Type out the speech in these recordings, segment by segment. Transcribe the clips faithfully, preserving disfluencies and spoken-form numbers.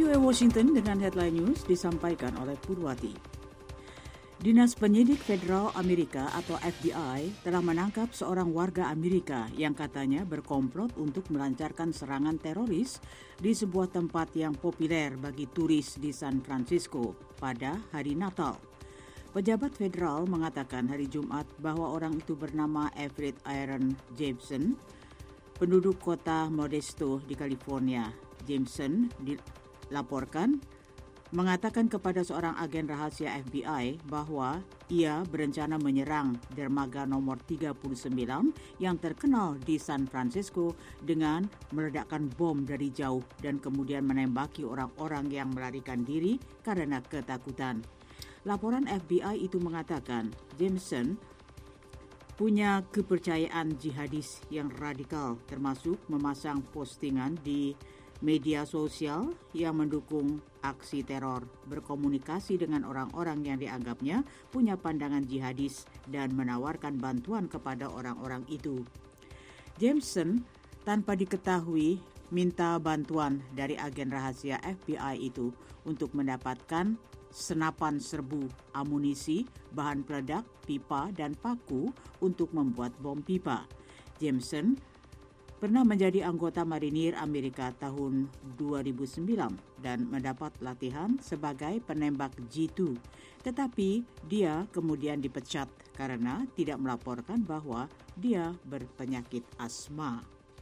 V O A Washington dengan headline news disampaikan oleh Purwati. Dinas Penyidik Federal Amerika atau F B I telah menangkap seorang warga Amerika yang katanya berkomplot untuk melancarkan serangan teroris di sebuah tempat yang populer bagi turis di San Francisco pada hari Natal. Pejabat federal mengatakan hari Jumat bahwa orang itu bernama Everett Aaron Jameson, penduduk kota Modesto di California. Jameson dilaporkan mengatakan kepada seorang agen rahasia F B I bahwa ia berencana menyerang dermaga nomor tiga puluh sembilan yang terkenal di San Francisco dengan meledakkan bom dari jauh dan kemudian menembaki orang-orang yang melarikan diri karena ketakutan. Laporan F B I itu mengatakan Jameson punya kepercayaan jihadis yang radikal, termasuk memasang postingan di media sosial yang mendukung aksi teror, berkomunikasi dengan orang-orang yang dianggapnya punya pandangan jihadis dan menawarkan bantuan kepada orang-orang itu. Jameson tanpa diketahui minta bantuan dari agen rahasia F B I itu untuk mendapatkan senapan serbu, amunisi, bahan peledak, pipa, dan paku untuk membuat bom pipa. Jameson pernah menjadi anggota Marinir Amerika tahun dua ribu sembilan dan mendapat latihan sebagai penembak jitu. Tetapi dia kemudian dipecat karena tidak melaporkan bahwa dia berpenyakit asma.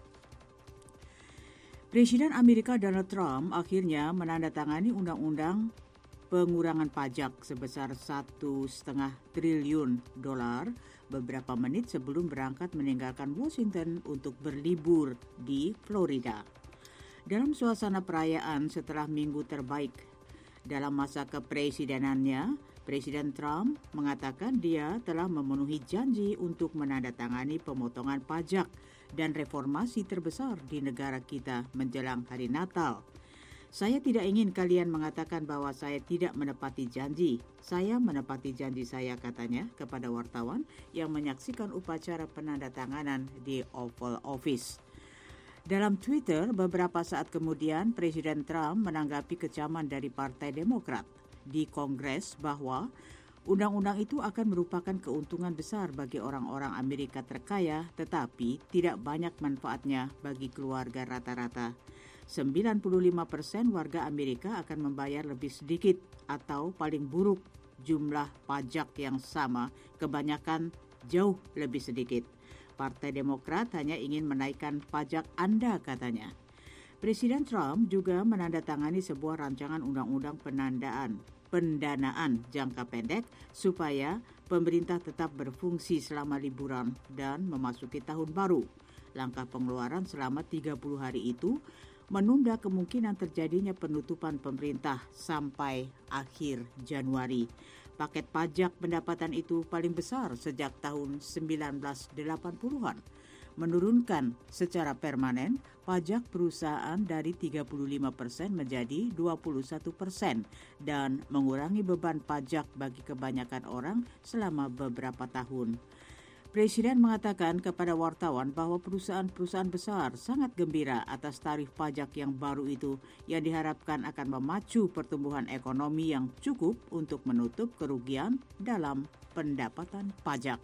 Presiden Amerika Donald Trump akhirnya menandatangani undang-undang pengurangan pajak sebesar satu koma lima triliun dolar beberapa menit sebelum berangkat meninggalkan Washington untuk berlibur di Florida. Dalam suasana perayaan setelah minggu terbaik dalam masa kepresidenannya, Presiden Trump mengatakan dia telah memenuhi janji untuk menandatangani pemotongan pajak dan reformasi terbesar di negara kita menjelang hari Natal. Saya tidak ingin kalian mengatakan bahwa saya tidak menepati janji. Saya menepati janji saya, katanya kepada wartawan yang menyaksikan upacara penandatanganan di Oval Office. Dalam Twitter, beberapa saat kemudian Presiden Trump menanggapi kecaman dari Partai Demokrat di Kongres bahwa undang-undang itu akan merupakan keuntungan besar bagi orang-orang Amerika terkaya, tetapi tidak banyak manfaatnya bagi keluarga rata-rata. sembilan puluh lima persen warga Amerika akan membayar lebih sedikit atau paling buruk jumlah pajak yang sama, kebanyakan jauh lebih sedikit. Partai Demokrat hanya ingin menaikkan pajak Anda, katanya. Presiden Trump juga menandatangani sebuah rancangan undang-undang penandaan pendanaan jangka pendek supaya pemerintah tetap berfungsi selama liburan dan memasuki tahun baru. Langkah pengeluaran selama tiga puluh hari itu menunda kemungkinan terjadinya penutupan pemerintah sampai akhir Januari. Paket pajak pendapatan itu paling besar sejak tahun sembilan belas delapan puluhan. Menurunkan secara permanen pajak perusahaan dari tiga puluh lima persen menjadi dua puluh satu persen dan mengurangi beban pajak bagi kebanyakan orang selama beberapa tahun. Presiden mengatakan kepada wartawan bahwa perusahaan-perusahaan besar sangat gembira atas tarif pajak yang baru itu yang diharapkan akan memacu pertumbuhan ekonomi yang cukup untuk menutup kerugian dalam pendapatan pajak.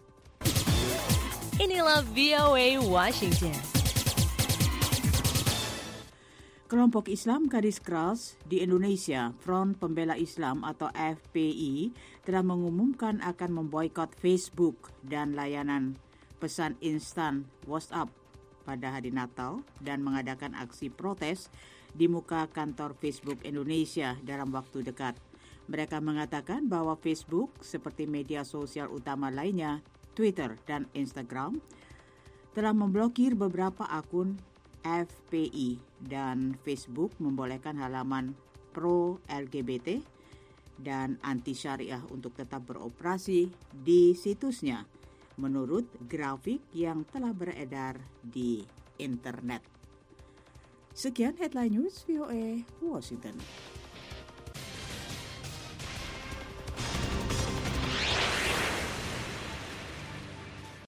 Inilah V O A Washington. Kelompok Islam garis keras di Indonesia, Front Pembela Islam atau F P I, telah mengumumkan akan memboikot Facebook dan layanan pesan instan WhatsApp pada hari Natal dan mengadakan aksi protes di muka kantor Facebook Indonesia dalam waktu dekat. Mereka mengatakan bahwa Facebook, seperti media sosial utama lainnya, Twitter dan Instagram, telah memblokir beberapa akun F P I dan Facebook membolehkan halaman pro-L G B T dan anti-syariah untuk tetap beroperasi di situsnya, menurut grafik yang telah beredar di internet. Sekian headline news V O A Washington.